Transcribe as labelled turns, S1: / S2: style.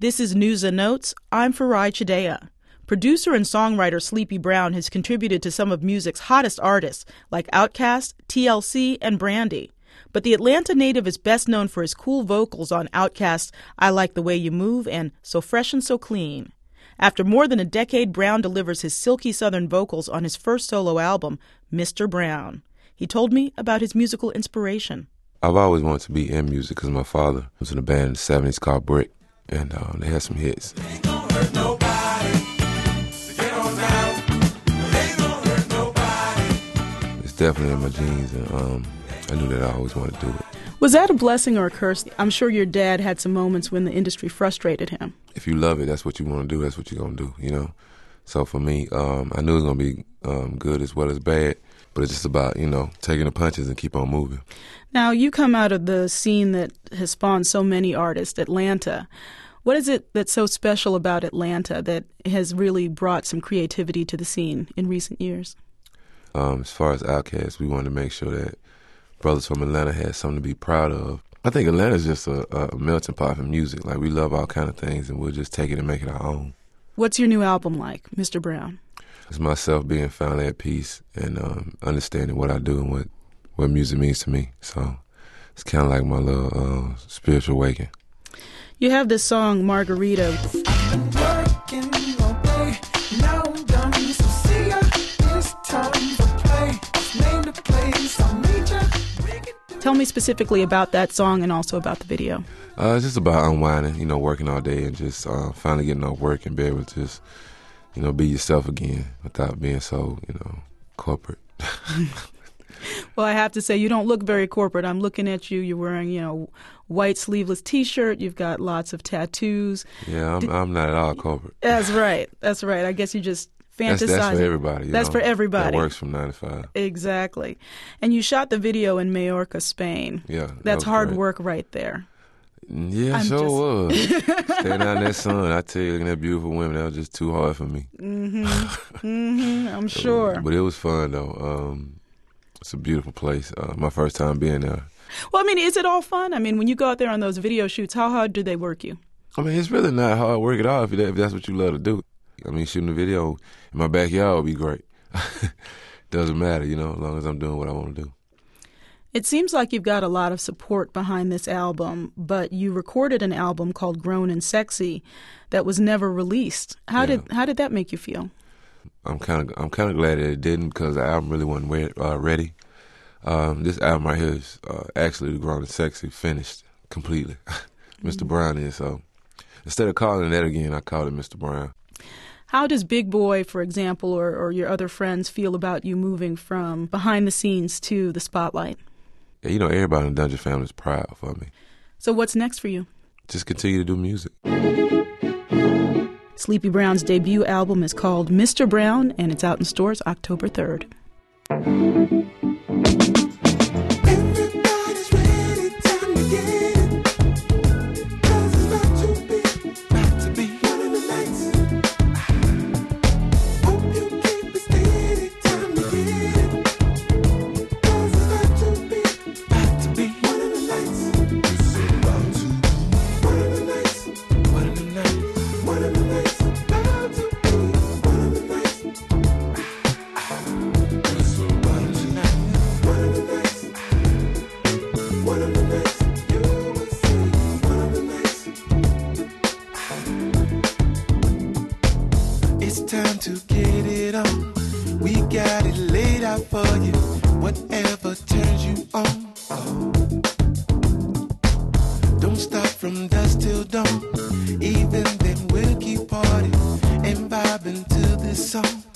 S1: This is News and Notes. I'm Farai Chidea. Producer and songwriter Sleepy Brown has contributed to some of music's hottest artists like Outkast, TLC, and Brandy. But the Atlanta native is best known for his cool vocals on Outkast's I Like the Way You Move and So Fresh and So Clean. After more than a decade, Brown delivers his silky southern vocals on his first solo album, Mr. Brown. He told me about his musical inspiration.
S2: I've always wanted to be in music because my father was in a band in the 70s called Brick, and they had some hits. Ain't gonna hurt nobody. Get on down. Ain't gonna hurt nobody. It's definitely in my genes, and I knew that I always wanted to do it.
S1: Was that a blessing or a curse? I'm sure your dad had some moments when the industry frustrated him.
S2: If you love it, that's what you want to do. That's what you're going to do, you know. So for me, I knew it was going to be good as well as bad, but it's just about, taking the punches and keep on moving.
S1: Now, you come out of the scene that has spawned so many artists, Atlanta. What is it that's so special about Atlanta that has really brought some creativity to the scene in recent years?
S2: As far as Outkast, we wanted to make sure that brothers from Atlanta had something to be proud of. I think Atlanta's just a melting pot for music. Like, we love all kind of things, and we'll just take it and make it our own.
S1: What's your new album like, Mr. Brown?
S2: It's myself being finally at peace and understanding what I do and what music means to me. So it's kind of like my little spiritual awakening.
S1: You have this song, Margarita.
S3: I've been working all day, now I'm done, so see ya, it's time for play. Name the place, I'll meet ya.
S1: Tell me specifically about that song and also about the video.
S2: It's just about unwinding, working all day and just finally getting off work and be able to just, be yourself again without being so, corporate.
S1: Well, I have to say, you don't look very corporate. I'm looking at you. You're wearing, white sleeveless T-shirt. You've got lots of tattoos.
S2: Yeah, I'm not at all corporate.
S1: That's right. That's right. I guess you just fantasize.
S2: That's for everybody.
S1: That's for everybody.
S2: That works from 9 to 5.
S1: Exactly. And you shot the video in Majorca, Spain.
S2: Yeah.
S1: That's hard
S2: great
S1: work right there.
S2: Yeah, sure was. Standing out in that sun, I tell you, looking at beautiful women, that was just too hard for me.
S1: I'm sure.
S2: But it was fun, though. It's a beautiful place. My first time being there.
S1: Well, is it all fun? When you go out there on those video shoots, how hard do they work you?
S2: It's really not hard work at all if that's what you love to do. Shooting a video in my backyard would be great. Doesn't matter, as long as I'm doing what I want to do.
S1: It seems like you've got a lot of support behind this album, but you recorded an album called Grown and Sexy that was never released. How did that make you feel?
S2: I'm kind of glad that it didn't because the album really wasn't ready. This album right here is actually Grown and Sexy finished completely. Mr. Brown is, so instead of calling it that again, I called it Mr. Brown.
S1: How does Big Boy, for example, or your other friends feel about you moving from behind the scenes to the spotlight?
S2: Yeah, everybody in the Dungeon family is proud for me.
S1: So what's next for you?
S2: Just continue to do music.
S1: Sleepy Brown's debut album is called Mr. Brown, and it's out in stores October 3rd.
S3: Everybody's ready, time to get it. 'Cause it's about to be one of the nights. Hope you keep it steady, time to get it. 'Cause it's about to be one of the nights. It's about to be one of the nights. One of the nights. One of the nights. About to be one of the nights. It's about to be one of the nights. One of the nights. You will see one of the nights. It's time to get it on. We got it laid out for you. Whatever turns you on. Don't stop from dusk till dawn. Even then we'll keep partying and vibing to this song.